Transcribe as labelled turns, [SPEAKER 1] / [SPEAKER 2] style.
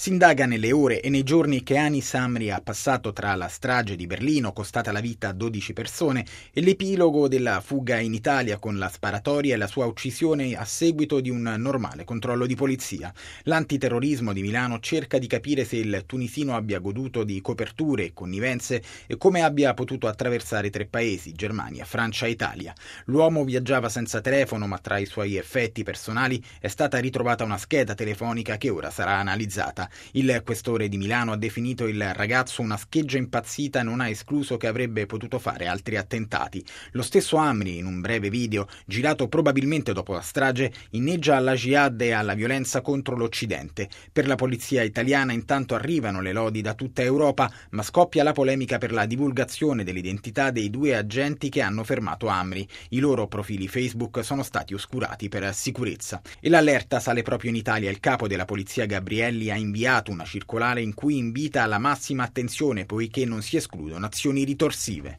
[SPEAKER 1] Si indaga nelle ore e nei giorni che Anis Amri ha passato tra la strage di Berlino, costata la vita a 12 persone, e l'epilogo della fuga in Italia con la sparatoria e la sua uccisione a seguito di un normale controllo di polizia. L'antiterrorismo di Milano cerca di capire se il tunisino abbia goduto di coperture e connivenze e come abbia potuto attraversare 3 paesi, Germania, Francia e Italia. L'uomo viaggiava senza telefono, ma tra i suoi effetti personali è stata ritrovata una scheda telefonica che ora sarà analizzata. Il questore di Milano ha definito il ragazzo una scheggia impazzita e non ha escluso che avrebbe potuto fare altri attentati. Lo stesso Amri, in un breve video, girato probabilmente dopo la strage, inneggia alla jihad e alla violenza contro l'Occidente. Per la polizia italiana intanto arrivano le lodi da tutta Europa, ma scoppia la polemica per la divulgazione dell'identità dei 2 agenti che hanno fermato Amri. I loro profili Facebook sono stati oscurati per sicurezza. E l'allerta sale proprio in Italia. Il capo della polizia Gabrielli ha inviato una circolare in cui invita alla massima attenzione poiché non si escludono azioni ritorsive.